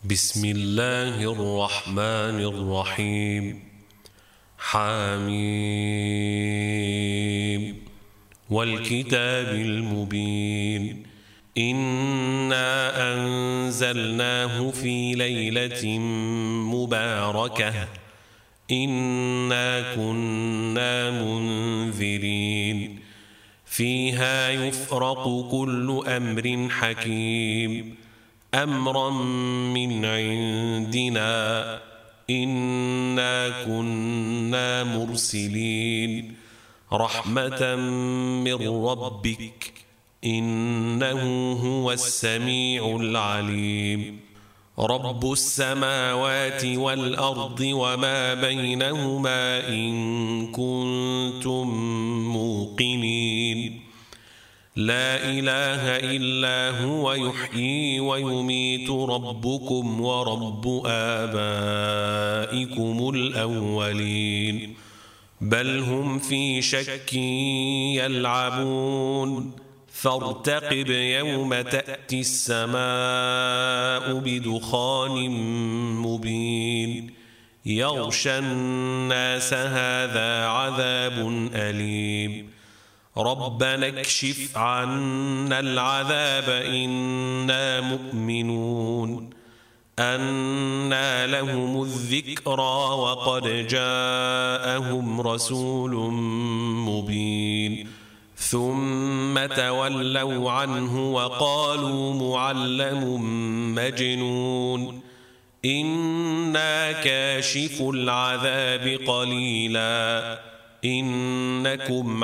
بسم الله الرحمن الرحيم. حميم والكتاب المبين. إنا أنزلناه في ليلة مباركة إنا كنا منذرين فيها يفرق كل أمر حكيم أمرا من عندنا إنا كنا مرسلين رحمة من ربك إنه هو السميع العليم. رب السماوات والأرض وما بينهما إن كنتم موقنين. لا إله إلا هو يحيي ويميت ربكم ورب آبائكم الأولين بل هم في شك يلعبون فارتقب يوم تأتي السماء بدخان مبين يغشى الناس هذا عذاب أليم ربنا اكشف عنا العذاب إنا مؤمنون. أنى لهم الذكرى وقد جاءهم رسول مبين ثم تولوا عنه وقالوا معلم مجنون إنا كاشف العذاب قليلا إنكم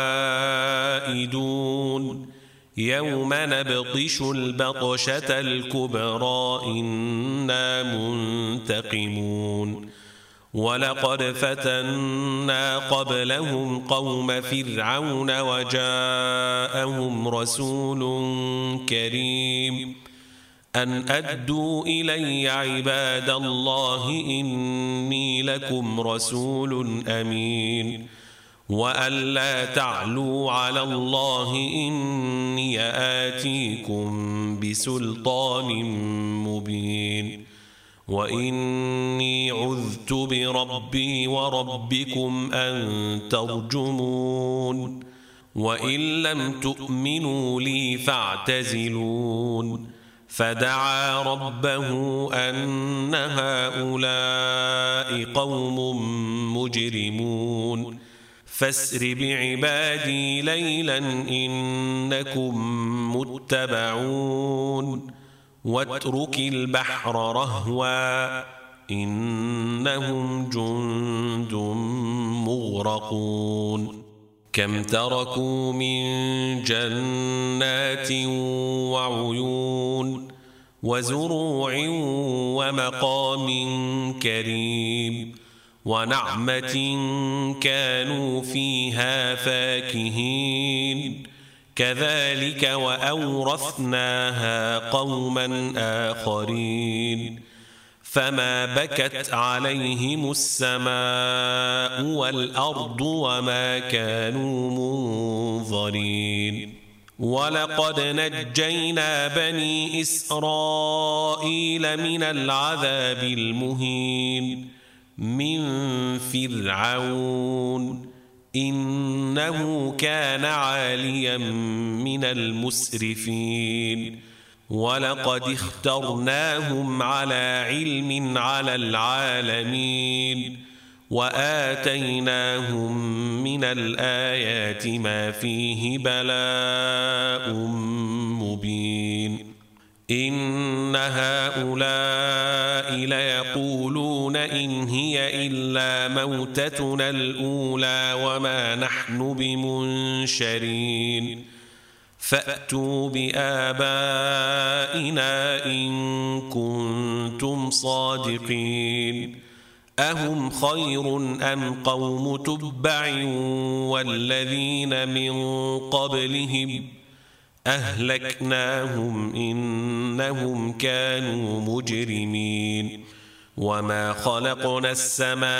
عائدون يوم نبطش البطشة الكبرى إنا منتقمون. ولقد فتنا قبلهم قوم فرعون وجاءهم رسول كريم أن أدوا إلي عباد الله إني لكم رسول أمين وأن لا تعلوا على الله إني آتيكم بسلطان مبين وإني عذت بربي وربكم أن ترجمون وإن لم تؤمنوا لي فاعتزلون. فدعا ربه أن هؤلاء قوم مجرمون فاسر بعبادي ليلا إنكم متبعون واترك البحر رهوا إنهم جند مغرقون. كم تركوا من جنات وعيون وزروع ومقام كريم ونعمة كانوا فيها فاكهين كذلك وأورثناها قوما آخرين فما بكت عليهم السماء والأرض وما كانوا منظرين. ولقد نجينا بني إسرائيل من العذاب المهين من فرعون إنه كان عاليا من المسرفين ولقد اخترناهم على علم على العالمين وآتيناهم من الآيات ما فيه بلاء مبين. إن هؤلاء ليقولون إن هي إلا موتتنا الأولى وما نحن بمنشرين فأتوا بآبائنا إن كنتم صادقين. أهم خير أم قوم تبع والذين من قبلهم أهلكناهم إنهم كانوا مجرمين. وما خلقنا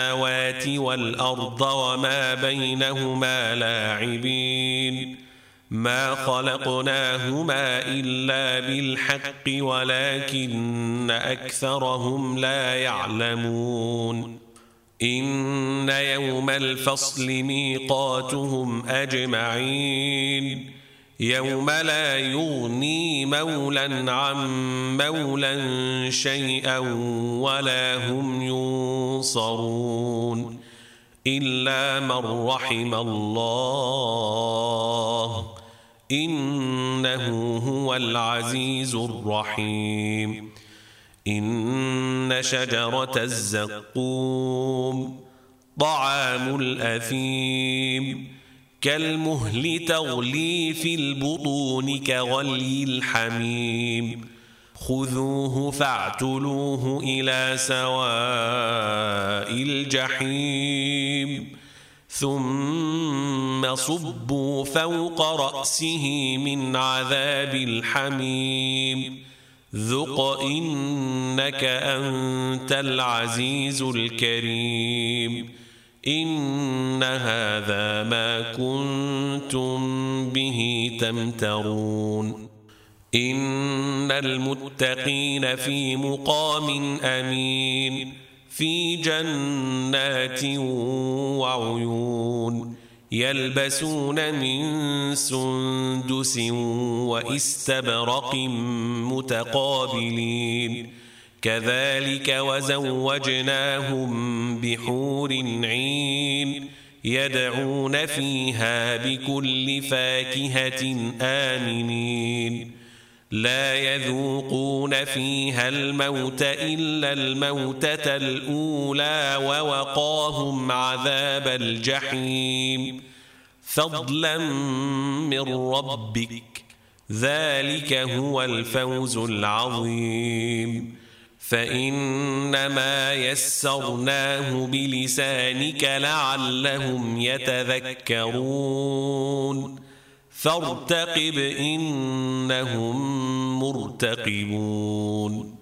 السماوات والأرض وما بينهما لاعبين ما خلقناهما إلا بالحق ولكن أكثرهم لا يعلمون إن يوم الفصل ميقاتهم أجمعين يوم لا يغني مولا عن مولا شيئا ولا هم ينصرون إلا من رحم الله إنه هو العزيز الرحيم إن شجرة الزقوم طعام الأثيم كالمهل تغلي في البطون كغلي الحميم خذوه فاعتلوه إلى سواء الجحيم ثم صبوا فوق رأسه من عذاب الحميم ذق إنك أنت العزيز الكريم إن هذا ما كنتم به تمترون إن المتقين في مقام أمين في جنات وعيون يلبسون من سندس وإستبرق متقابلين كذلك وزوجناهم بحور عين يدعون فيها بكل فاكهة آمنين لا يذوقون فيها الموت إلا الموتة الأولى ووقاهم عذاب الجحيم فضلا من ربك ذلك هو الفوز العظيم فإنما يسرناه بلسانك لعلهم يتذكرون فارتقب إنهم مرتقبون